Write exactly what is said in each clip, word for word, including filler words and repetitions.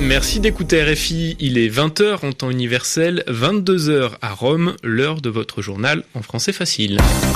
Merci d'écouter R F I, il est vingt heures en temps universel, vingt-deux heures à Rome, l'heure de votre journal en français facile.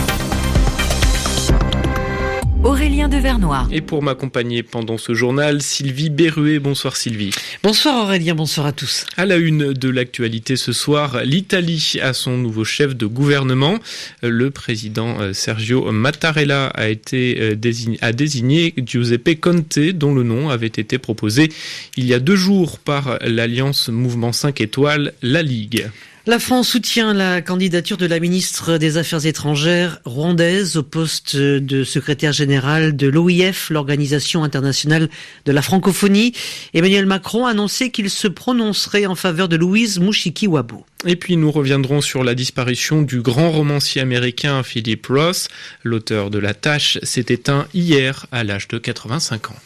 Aurélien de Vernois. Et pour m'accompagner pendant ce journal, Sylvie Berruet. Bonsoir Sylvie. Bonsoir Aurélien, bonsoir à tous. À la une de l'actualité ce soir, l'Italie a son nouveau chef de gouvernement. Le président Sergio Mattarella a été désigné, a désigné Giuseppe Conte, dont le nom avait été proposé il y a deux jours par l'Alliance Mouvement cinq étoiles, la Ligue. La France soutient la candidature de la ministre des Affaires étrangères rwandaise au poste de secrétaire général de l'O I F, l'Organisation internationale de la francophonie. Emmanuel Macron a annoncé qu'il se prononcerait en faveur de Louise Mushikiwabo. Et puis nous reviendrons sur la disparition du grand romancier américain Philip Roth. L'auteur de La Tâche s'est éteint hier à l'âge de quatre-vingt-cinq ans.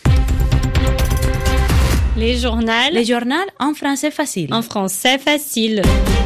Les journaux. Les journaux en français facile. En français facile.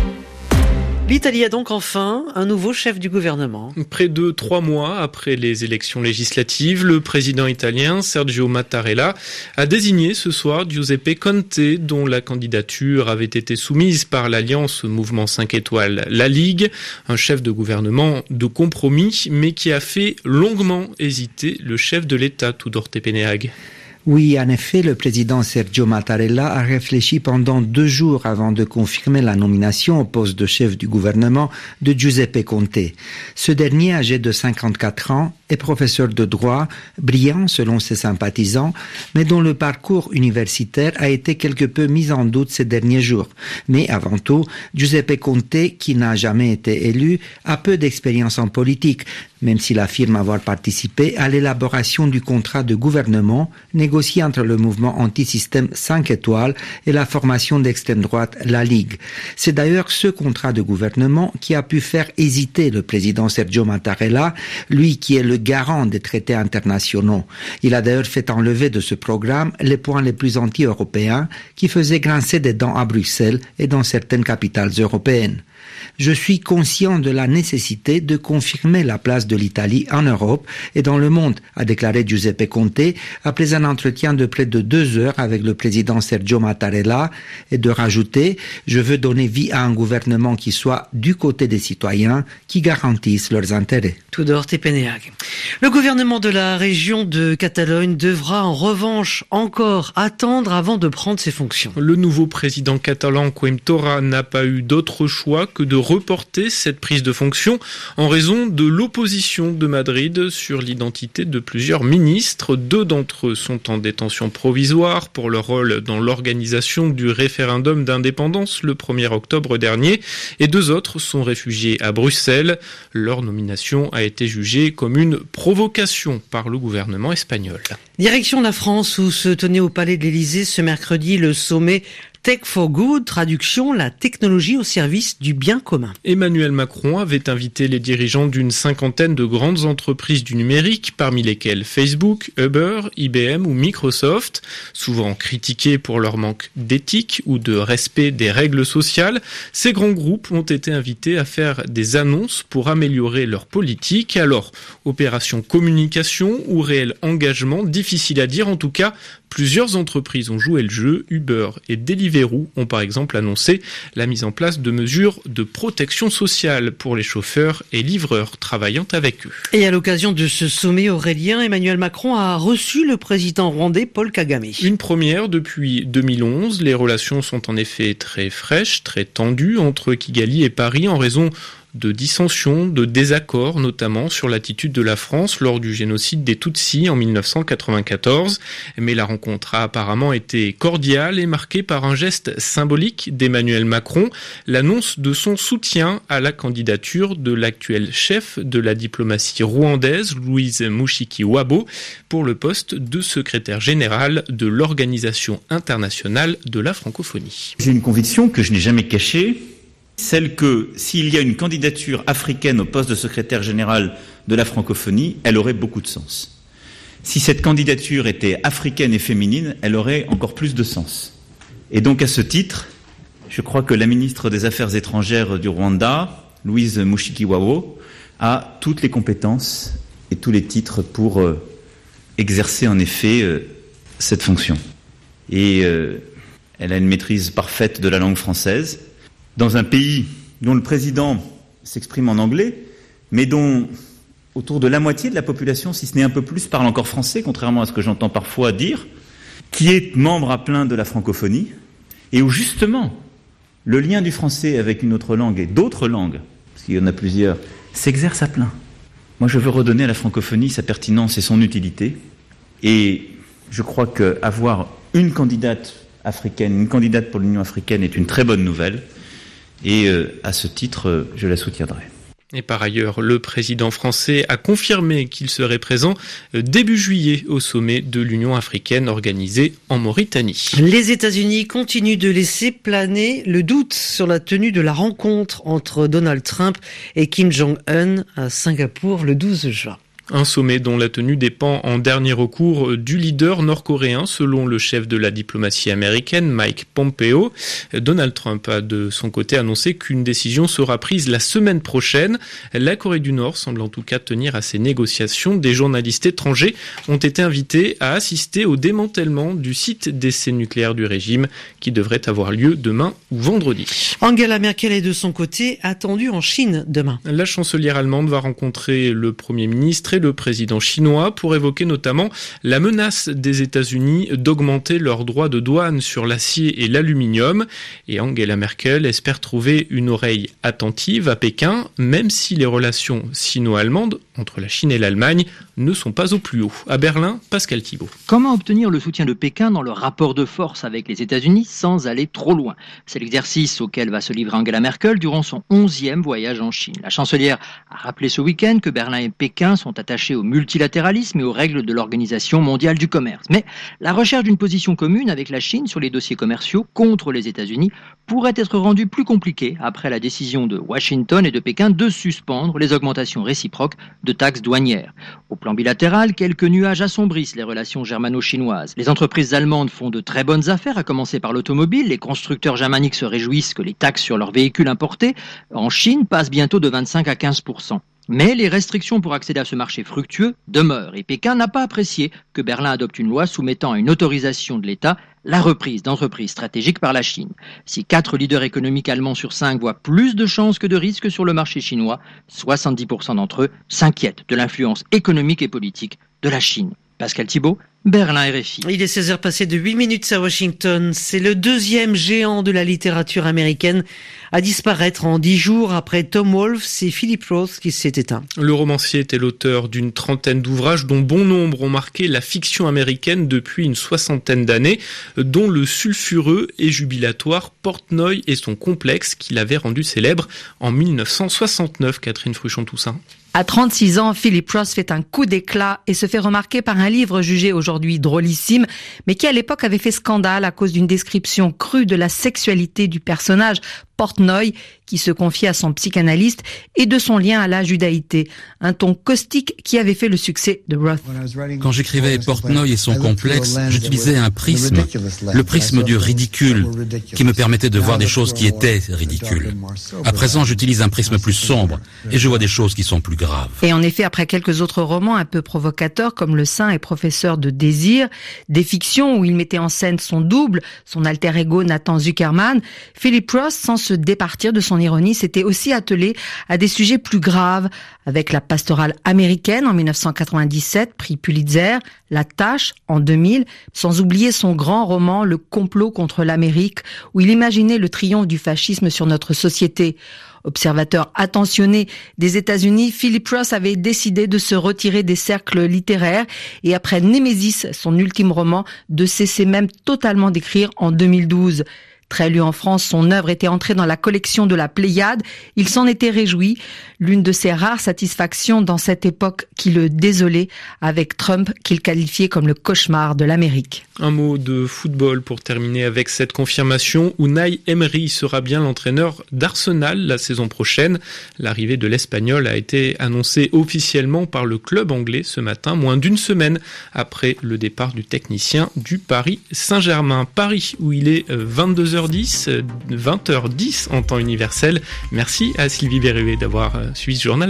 L'Italie a donc enfin un nouveau chef du gouvernement. Près de trois mois après les élections législatives, le président italien Sergio Mattarella a désigné ce soir Giuseppe Conte, dont la candidature avait été soumise par l'Alliance Mouvement cinq étoiles, la Ligue, un chef de gouvernement de compromis, mais qui a fait longuement hésiter le chef de l'État, Tudor Tepeneag. Oui, en effet, le président Sergio Mattarella a réfléchi pendant deux jours avant de confirmer la nomination au poste de chef du gouvernement de Giuseppe Conte. Ce dernier, âgé de cinquante-quatre ans, est professeur de droit, brillant selon ses sympathisants, mais dont le parcours universitaire a été quelque peu mis en doute ces derniers jours. Mais avant tout, Giuseppe Conte, qui n'a jamais été élu, a peu d'expérience en politique, même s'il affirme avoir participé à l'élaboration du contrat de gouvernement négocié entre le mouvement anti-système cinq étoiles et la formation d'extrême droite, la Ligue. C'est d'ailleurs ce contrat de gouvernement qui a pu faire hésiter le président Sergio Mattarella, lui qui est le garant des traités internationaux. Il a d'ailleurs fait enlever de ce programme les points les plus anti-européens qui faisaient grincer des dents à Bruxelles et dans certaines capitales européennes. Je suis conscient de la nécessité de confirmer la place de l'Italie en Europe et dans le monde, a déclaré Giuseppe Conte après un entretien de près de deux heures avec le président Sergio Mattarella, et de rajouter « Je veux donner vie à un gouvernement qui soit du côté des citoyens, qui garantisse leurs intérêts ». Tudor Tepeneag. Le gouvernement de la région de Catalogne devra en revanche encore attendre avant de prendre ses fonctions. Le nouveau président catalan Quim Torra n'a pas eu d'autre choix que de reporter cette prise de fonction en raison de l'opposition de Madrid sur l'identité de plusieurs ministres. Deux d'entre eux sont en détention provisoire pour leur rôle dans l'organisation du référendum d'indépendance le premier octobre dernier et deux autres sont réfugiés à Bruxelles. Leur nomination a été jugée comme une provocation par le gouvernement espagnol. Direction la France où se tenait au Palais de l'Élysée ce mercredi le sommet Tech for Good, traduction, la technologie au service du bien commun. Emmanuel Macron avait invité les dirigeants d'une cinquantaine de grandes entreprises du numérique, parmi lesquelles Facebook, Uber, I B M ou Microsoft. Souvent critiqués pour leur manque d'éthique ou de respect des règles sociales, ces grands groupes ont été invités à faire des annonces pour améliorer leur politique. Alors, opération communication ou réel engagement, difficile à dire en tout cas. Plusieurs entreprises ont joué le jeu. Uber et Deliveroo ont par exemple annoncé la mise en place de mesures de protection sociale pour les chauffeurs et livreurs travaillant avec eux. Et à l'occasion de ce sommet aurélien, Emmanuel Macron a reçu le président rwandais Paul Kagame. Une première depuis deux mille onze. Les relations sont en effet très fraîches, très tendues entre Kigali et Paris en raison de dissensions, de désaccords, notamment sur l'attitude de la France lors du génocide des Tutsis en dix-neuf cent quatre-vingt-quatorze. Mais la rencontre a apparemment été cordiale et marquée par un geste symbolique d'Emmanuel Macron, l'annonce de son soutien à la candidature de l'actuel chef de la diplomatie rwandaise, Louise Mushikiwabo, pour le poste de secrétaire général de l'Organisation internationale de la francophonie. J'ai une conviction que je n'ai jamais cachée, celle que s'il y a une candidature africaine au poste de secrétaire général de la francophonie, elle aurait beaucoup de sens. Si cette candidature était africaine et féminine, elle aurait encore plus de sens. Et donc à ce titre, je crois que la ministre des Affaires étrangères du Rwanda, Louise Mushikiwabo, a toutes les compétences et tous les titres pour euh, exercer en effet euh, cette fonction. Et euh, Elle a une maîtrise parfaite de la langue française. Dans un pays dont le président s'exprime en anglais, mais dont autour de la moitié de la population, si ce n'est un peu plus, parle encore français, contrairement à ce que j'entends parfois dire, qui est membre à plein de la francophonie, et où justement, le lien du français avec une autre langue et d'autres langues, parce qu'il y en a plusieurs, s'exerce à plein. Moi, je veux redonner à la francophonie sa pertinence et son utilité, et je crois qu'avoir une candidate africaine, une candidate pour l'Union africaine est une très bonne nouvelle, et euh, à ce titre, euh, je la soutiendrai. Et par ailleurs, le président français a confirmé qu'il serait présent début juillet au sommet de l'Union africaine organisé en Mauritanie. Les États-Unis continuent de laisser planer le doute sur la tenue de la rencontre entre Donald Trump et Kim Jong-un à Singapour le douze juin. Un sommet dont la tenue dépend en dernier recours du leader nord-coréen, selon le chef de la diplomatie américaine, Mike Pompeo. Donald Trump a de son côté annoncé qu'une décision sera prise la semaine prochaine. La Corée du Nord semble en tout cas tenir à ces négociations. Des journalistes étrangers ont été invités à assister au démantèlement du site d'essai nucléaire du régime qui devrait avoir lieu demain ou vendredi. Angela Merkel est de son côté attendue en Chine demain. La chancelière allemande va rencontrer le Premier ministre et le président chinois pour évoquer notamment la menace des États-Unis d'augmenter leurs droits de douane sur l'acier et l'aluminium. Et Angela Merkel espère trouver une oreille attentive à Pékin, même si les relations sino-allemandes entre la Chine et l'Allemagne ne sont pas au plus haut. À Berlin, Pascal Thibault. Comment obtenir le soutien de Pékin dans le rapport de force avec les États-Unis sans aller trop loin? C'est l'exercice auquel va se livrer Angela Merkel durant son onzième voyage en Chine. La chancelière a rappelé ce week-end que Berlin et Pékin sont attachés au multilatéralisme et aux règles de l'Organisation mondiale du commerce. Mais la recherche d'une position commune avec la Chine sur les dossiers commerciaux contre les États-Unis pourrait être rendue plus compliquée après la décision de Washington et de Pékin de suspendre les augmentations réciproques de taxes douanières. Au plan bilatéral, quelques nuages assombrissent les relations germano-chinoises. Les entreprises allemandes font de très bonnes affaires, à commencer par l'automobile. Les constructeurs germaniques se réjouissent que les taxes sur leurs véhicules importés en Chine passent bientôt de vingt-cinq à quinze pour cent. Mais les restrictions pour accéder à ce marché fructueux demeurent et Pékin n'a pas apprécié que Berlin adopte une loi soumettant à une autorisation de l'État la reprise d'entreprises stratégiques par la Chine. Si quatre leaders économiques allemands sur cinq voient plus de chances que de risques sur le marché chinois, soixante-dix pour cent d'entre eux s'inquiètent de l'influence économique et politique de la Chine. Pascal Thibault, Berlin R F I. Il est seize heures passées de huit minutes à Washington. C'est le deuxième géant de la littérature américaine à disparaître en dix jours après Tom Wolfe. C'est Philip Roth qui s'est éteint. Le romancier était l'auteur d'une trentaine d'ouvrages dont bon nombre ont marqué la fiction américaine depuis une soixantaine d'années, dont le sulfureux et jubilatoire Portnoy et son complexe qui l'avait rendu célèbre en mille neuf cent soixante-neuf, Catherine Fruchon-Toussaint. À trente-six ans, Philip Roth fait un coup d'éclat et se fait remarquer par un livre jugé aujourd'hui drôlissime, mais qui à l'époque avait fait scandale à cause d'une description crue de la sexualité du personnage Portnoy, qui se confiait à son psychanalyste, et de son lien à la judaïté. Un ton caustique qui avait fait le succès de Roth. Quand j'écrivais Portnoy et son complexe, j'utilisais un prisme, le prisme du ridicule, qui me permettait de voir des choses qui étaient ridicules. À présent, j'utilise un prisme plus sombre, et je vois des choses qui sont plus graves. Et en effet, après quelques autres romans un peu provocateurs, comme Le Saint et Professeur de désir, des fictions où il mettait en scène son double, son alter ego Nathan Zuckerman, Philip Roth, sans se départir de son ironie, s'était aussi attelé à des sujets plus graves, avec La pastorale américaine en mille neuf cent quatre-vingt-dix-sept, prix Pulitzer, La Tâche en deux mille, sans oublier son grand roman Le complot contre l'Amérique, où il imaginait le triomphe du fascisme sur notre société. Observateur attentionné des États-Unis, Philip Roth avait décidé de se retirer des cercles littéraires et après Némésis, son ultime roman, de cesser même totalement d'écrire en deux mille douze. Très lu en France, son œuvre était entrée dans la collection de la Pléiade. Il s'en était réjoui, l'une de ses rares satisfactions dans cette époque qui le désolait, avec Trump qu'il qualifiait comme le cauchemar de l'Amérique. Un mot de football pour terminer avec cette confirmation. Unai Emery sera bien l'entraîneur d'Arsenal la saison prochaine. L'arrivée de l'Espagnol a été annoncée officiellement par le club anglais ce matin, moins d'une semaine après le départ du technicien du Paris Saint-Germain. Paris, où il est vingt-deux heures dix, vingt heures dix en temps universel. Merci à Sylvie Berruet d'avoir suivi ce journal.